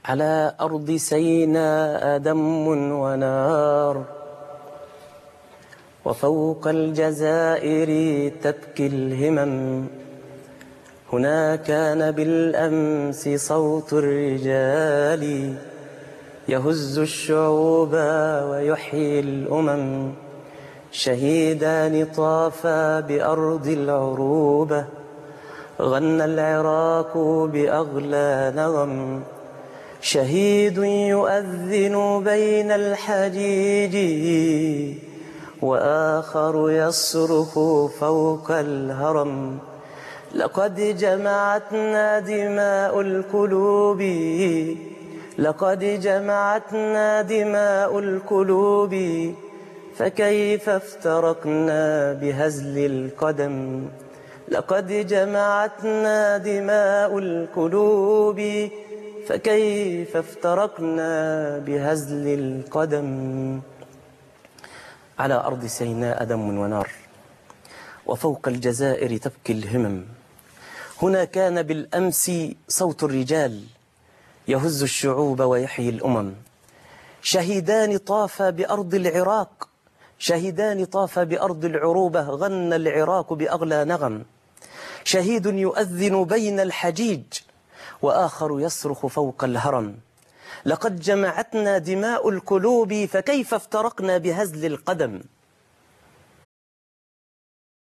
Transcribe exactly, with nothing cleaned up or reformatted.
على أرض سيناء دم ونار، وفوق الجزائر تبكي الهمم. هنا كان بالأمس صوت الرجال يهز الشعوب ويحيي الأمم. شهيدان طافا بأرض العروبة، غنى العراق بأغلى نغم. شهيد يؤذن بين الحجيج، وآخر يصرخ فوق الهرم. لقد جمعتنا دماء القلوب، لقد جمعتنا دماء القلوب، فكيف افترقنا بهزل القدم. لقد جمعتنا دماء القلوب، فكيف افترقنا بهزل القدم. على أرض سيناء دم ونار، وفوق الجزائر تبكي الهمم. هنا كان بالأمس صوت الرجال يهز الشعوب ويحيي الأمم. شهيدان طافا بأرض العراق، شهيدان طافا بأرض العروبة، غنى العراق بأغلى نغم. شهيد يؤذن بين الحجيج، وآخر يصرخ فوق الهرم. لقد جمعتنا دماء القلوب، فكيف افترقنا بهزل القدم.